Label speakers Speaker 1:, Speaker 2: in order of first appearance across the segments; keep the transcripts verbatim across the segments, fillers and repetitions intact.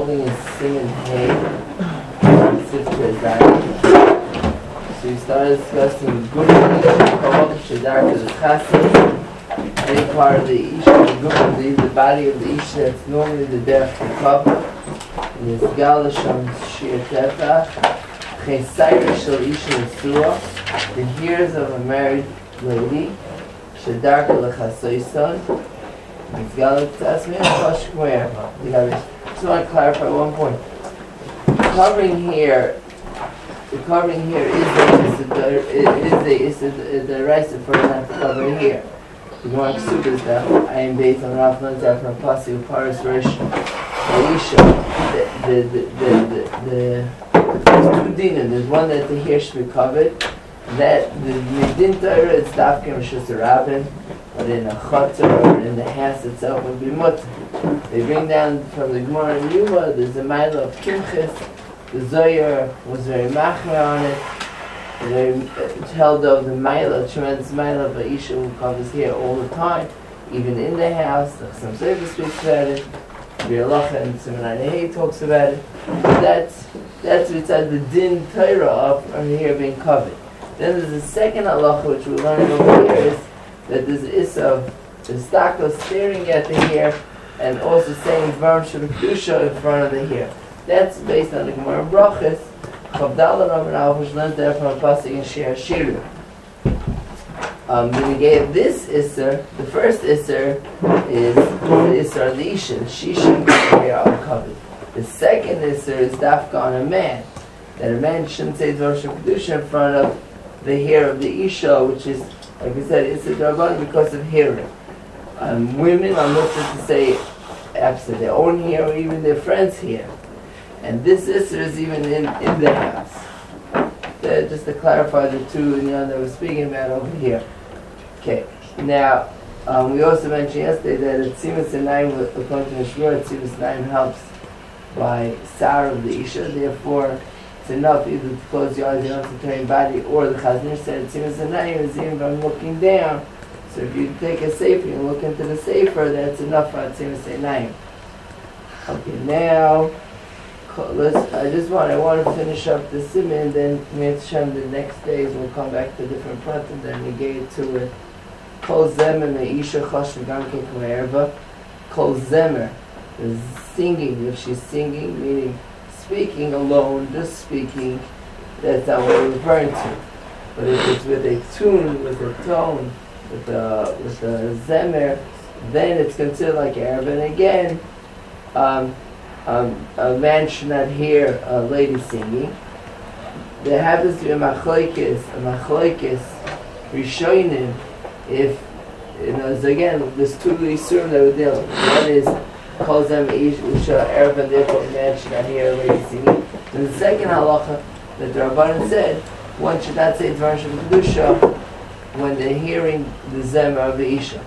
Speaker 1: holding his Siman Hay, Sifkei Zayin. So we started discussing Gufan Kavod Shadar to the Chassid. Any part of the Isha, the Gufan, the body of the Isha that's normally the Derech to cover. And it's Galasham Shir Tefach. Chesayra Shal Isha Nesua. The hairs of a married lady. Shadar to the Chasoyson. It's Galasham Shir Tefach. I just want to clarify one point. The covering here, the covering here is the is the is the the rice for not to cover here. The Gemara Ksub is that I am based on Rav Lanzar from Pasi Paris Rish Aisha. The the the the the there's two dinim. There's one that the hair should be covered. That the Medin Torah is Dafkim Rishus Rabbin, but in a chutzah or in the house itself would be mutter. They bring down from the Gemara in Yuma, there's a mile of Kimchis. The Zohar was very machmer on it. They held of the mile, tremendous mile of Aisha who covers here all the time, even in the house. The Chassam Sofer speaks about it. Bir Lacha and Siman Hay talks about it. But that's that's beside the din Torah of her hair being covered. Then there's a second halacha which we're learning over here is that there's issa of the stako staring at the hair and also saying Dvarim Shel Kedusha in front of the hair. That's based on the Gemara Brachos. Chavdala Rav Rav which learned there from a pasuk in Shir Hashirim. Um, the negate this isser, the first isser is the isser of the isha. The she shouldn't be hair uncovered. The second isser is dafka on a man, that a man shouldn't say Dvarim Shel Kedusha in front of the hair of the isha, which is, like we said, it's a darban because of hearing. Um, women are not to say absent their own hair or even their friends' hair. And this isser is even in, in the house. Uh, just to clarify the two you know, that we're speaking about over here. Okay, now, um, we also mentioned yesterday that at Tzimus Naim, according to Mishmur, Tzimus Naim helps by Sar of the Isha, therefore it's enough either to close your eyes, you don't have to turn your body, or the Chazon said Tzimus Naim is even from looking down. So if you take a sefer and look into the sefer, that's enough for Tzimus Naim. Okay, now, let's, I just want, I want to finish up the Siman, then Mitzvah the next days we'll come back to different parts and then we get to it. Kol Zemer Me'isha Choshev Gamke K'Me'erva. Kol Zemer is singing, if she's singing, meaning speaking alone, just speaking, that's not what we're referring to. But if it's with a tune, with a tone, with a, with a Zemer, then it's considered like Arab. And again, um, Um, a man should not hear a lady singing. There happens to be a machlokes, a machlokes rishonim. If you know, so again, there's two isurim that we're dealing with. One is calls them isha Arab, and therefore a man should not hear a lady singing. And the second halacha that the Rabbanan said, one should not say Dvarim Shel Kedusha when they're hearing the zemer of the isha.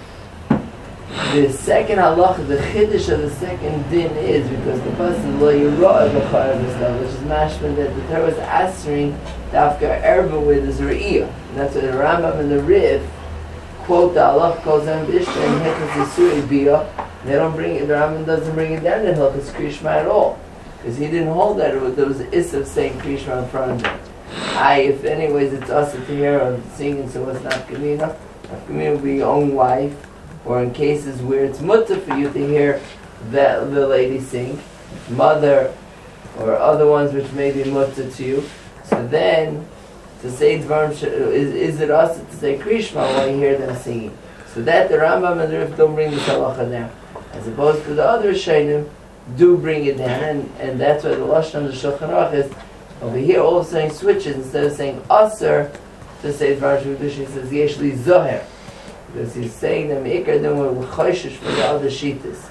Speaker 1: The second halacha, the chiddush of the second din is because the person lo yirah b'charav v'slav, which is mashman that the Torah is answering dafka erba with his re'iyah. And that's what the Rambam and the Riv quote the halacha calls them b'ishta and hechas yisuri biyah. They don't bring it. The Rambam doesn't bring it down to hilchas kriyishma at all because he didn't hold that there was an issa of saying kriyishma in front of him. I, if anyways, it's us to hear of singing, so it's not kamina. Kamina would be your own wife. Or in cases where it's mutter for you to hear that the lady sing, mother, or other ones which may be mutter to you. So then, to say Dvarim, is, is it us to say Krishma when you hear them singing? So that the Rambam and the Rif don't bring the halacha down. As opposed to the other Shainim, do bring it down, and, and that's why the Lashon of the Shulchan Aruch is, over here all of a sudden switches, instead of saying Aser, to say Dvarim Shel Kedusha, he says Yeshli Zoher. Because he's saying that Me'ikar then we're choshesh for the other shittas.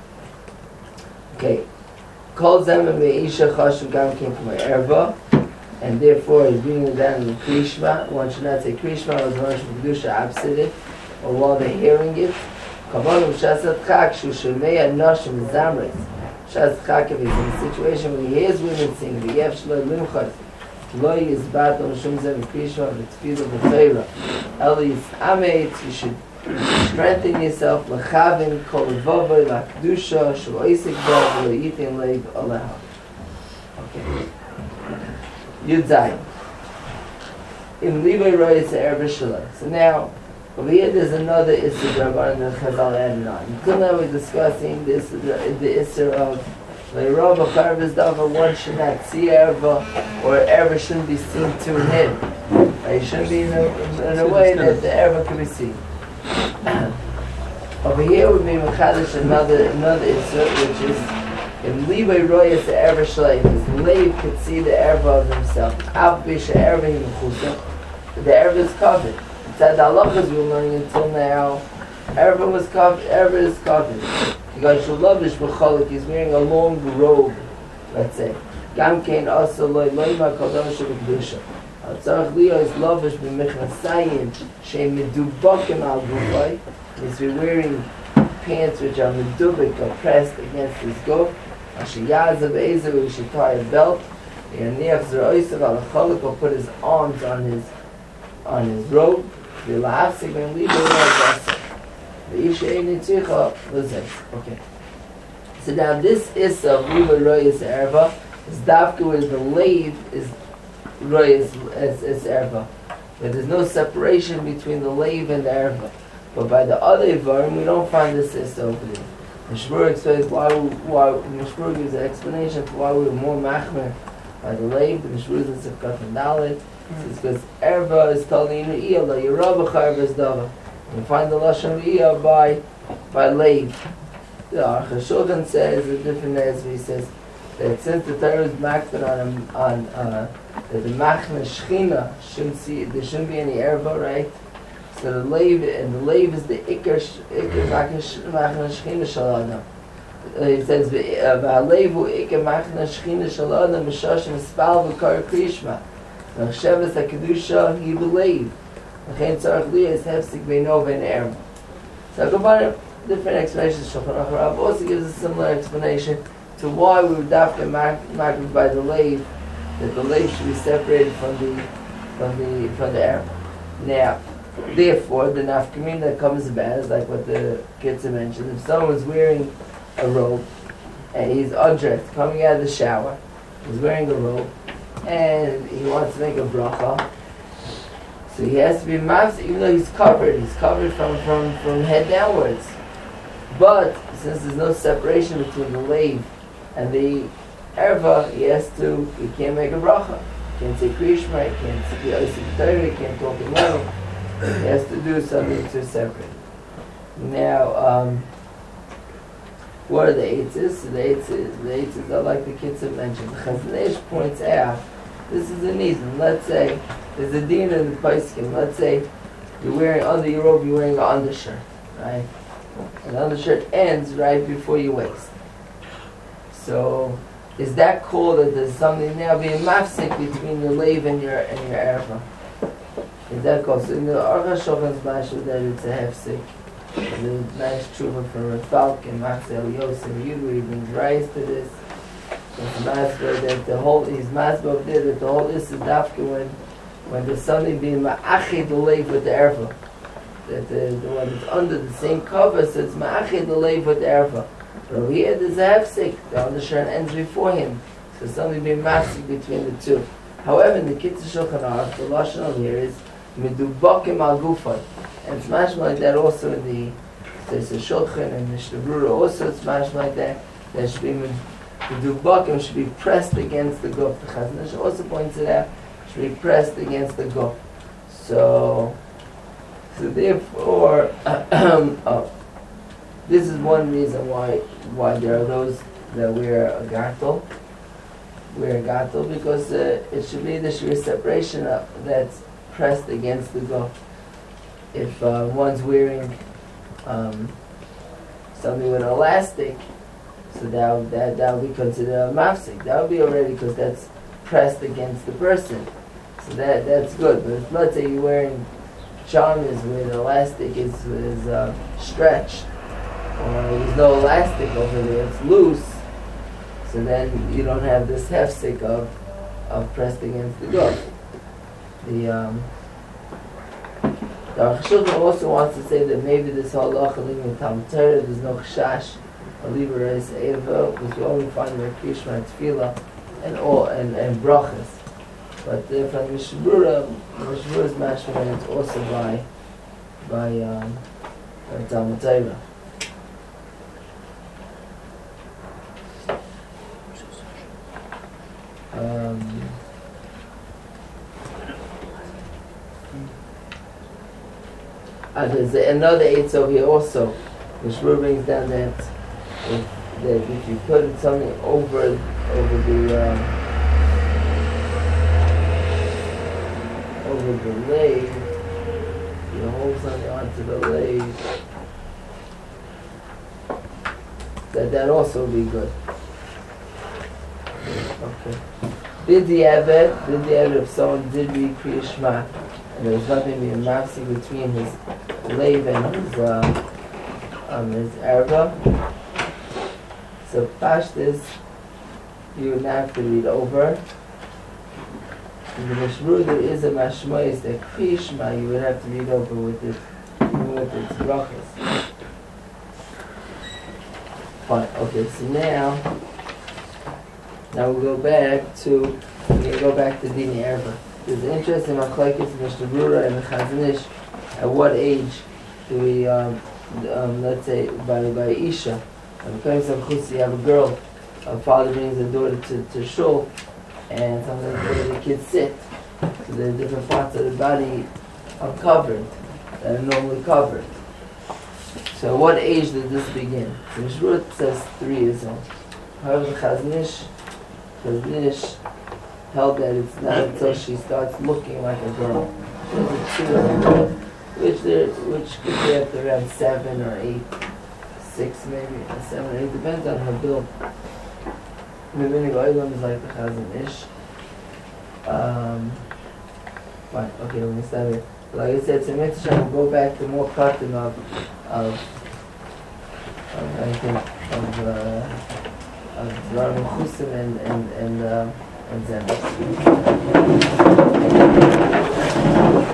Speaker 1: Okay. Kol Zemer Me'isha Choshev Gam Ken K'Me'erva, and therefore he's bringing it down in Krishma. One should not say Krishma or Dvarim Shel Kedusha opposite, or while they're hearing it. Kavonu Shasat Chak Shu Shemei Anoshim Zamres. Shasat Chak, if he's in a situation where he hears women sing, V'yev Shlo Limchot, Lo Yizbat on Shum Zemer Krishma, V'tfilu V'Teira. Elis Amet, you should Strengthen yourself. Lechavin kol vavoi lakdusha shul oisik dav lo yitin leiv aleha. Okay. Yud Zayin. In Levi Roy's Erev Shalom. So now, over here there's another Isser Rabban that Chazal added on. Until now we're discussing this, the, the Isser of Le'rov Acharvus Davar, one should not see Erva, or Erva shouldn't be seen to him. Right? It shouldn't be in a, in a way that the Erva can be seen. Over here would be Mechadish another, another Isser, which is in Levi Roy's Erev Shalom. His Lev could see the Erva of himself. Av Bisha Erva Himchusa. The Erva is covered. It's at the halachas we were learning until now. Erva was covered. Erva is covered. Because Shulavish B'cholik, he's wearing a long robe, let's say. Gam Kein Asa Loi Loima Kodosh B'Kedusha. Al-Tzarech Leo is Lovish B'Mechnasayim She'em Medubakim Al Gufay. He's wearing pants which are medubik or pressed against his guf. Asher Yazav Ezer, he should tie a belt. Yaniach Zeroisav Al-Cholik, or put his arms on his on his robe. V'la'afsik ben libo l'azasa. V'isha ein nitzicha l'zes. Okay. So now this is of Libo Royas Erva. Is Davka where the lave is Royas as, as Erva. But there's no separation between the lave and the Erva. But by the other Ivarim, we don't find this is over there. Mishmur explains why, why Mishmur gives an explanation for why we were more machmer by the lave. The Mishmur is in Sefkat and Dalet. It's because Erva is told in Re'iyah, La Yerabah Charvus Dava. You find the Lashon Re'iyah by, by lave. The Aruch HaShulchan says, a different answer, he says, that since the Torah is machmer on, on uh, that the machmer Shechina shouldn't see, there shouldn't be any Erva, right? So the lave, and the lave is the ikar, ikar machna shechina shalana. He says, "V'halevu ikar machna shechina shalana m'shashim espal v'kar krishma." V'chshavas hakedusha he believe. V'chein tzarich liya is hefsik beino v'en erva. So I go by different explanations. Shulchan Aruch Rav also gives a similar explanation to why we would dafka marked by the lave, that the lave should be separated from the from the from the erva. Now. Therefore, the nafkamin that comes about is like what the Kitzur mentioned. If someone's wearing a robe and he's undressed, coming out of the shower, he's wearing a robe and he wants to make a bracha, so he has to be mafsik, even though he's covered. He's covered from, from, from head downwards. But since there's no separation between the lave and the erva, he has to. He can't make a bracha. He can't say krishma. He can't say Yosef Torah. He can't talk in level. He has to do something to separate. Now, um, what are the eitzes? So the eitzes, the eitzes are like the kids have mentioned. Chazon Ish points out, this is a reason. Let's say, there's a din in the Paiskim. Let's say, you're wearing, under your robe, you're wearing an undershirt, right? And the undershirt ends right before your waist. So, is that cool that there's something now being mafsik between your lave and your, and your erva? Is that called? So in the Aruch HaShulchan's mashal that it's a hefsek. There's a nice tshuva from Rav Falk and Machzel Yosef Yudu. He brings rise to this. It's masber that the whole, he's masber up there that the whole is dafka when, when there's something being ma'achid the lave with the erva. That the, the one that's under the same cover, so it's ma'achid the lave with the erva. But over here there's a hefsek. The undershirt ends before him. So something being ma'achid between the two. However, in the Kitzur Shulchan Aruch, the lashon over here is medubakim al gufay, and it's mashma like that also in the there's a Shulchan and Mishnah Berurah also it's mashma like that. That should be medubakim should be pressed against the guf. The Chazon Ish also points it out, should be pressed against the guf. So, so therefore, oh, this is one reason why why there are those that wear a gartel. Wear a gartel because uh, it should be there should be a separation of, that's pressed against the guf. If uh, one's wearing um, something with elastic, so that that that would be considered a mafsik. That would be already because that's pressed against the person. So that that's good. But if, let's say you're wearing pajamas with elastic is is uh, stretched, or there's no elastic over there, it's loose. So then you don't have this hefsek of of pressed against the guf. The um, The Aruch HaShulchan also wants to say that maybe this halacha leaving Talmud Torah, there's no chash, or leave a reis eva, because we only find the Kriya Shema Tefillah and all and and brachas. But uh, from Mishnah Berurah, Mishnah Berurah's mashma, it's also by by um, by Talmud Torah. Um, uh, there's another eight over here also, which brings down that if, that if you put something over over the um, over the lathe, you hold something onto the lathe, that that also would be good. Okay. Did the Eved, did the Eved, if someone did read Kriya Shema, and there was nothing being mafsik between his lathe and his, uh, um, his erva, so Pashtas, you would have to read over. In the Mishmur, there is a mashmois that Kriya Shema, you would have to read over with it, even with its brachas. Fine, okay, so now, Now we'll go back to, we'll go back to Dini Erva. There's an interesting machlokes in Mishnah Berurah and the Chazon Ish. At what age do we, um, um, let's say, by, by Isha, and according to Chusi, you have a girl, a father brings a daughter to, to shul, and sometimes the kids sit. So the different parts of the body are covered, that are normally covered. So at what age did this begin? So Mishnah Berurah says three years old. However, the Chazon Ish Because Nish held that it's not until she starts looking like a girl. There's a two, which there, which could be up to around seven or eight, six maybe, or seven or eight, depends on her build. The Minig Oilam is like the Chazon Ish. Um, fine, okay, let me start here. Like I said, so Mitzvah will go back to more cutting of, of, of I think, of, uh, of Dvarim Chusim and and and uh, and Zen.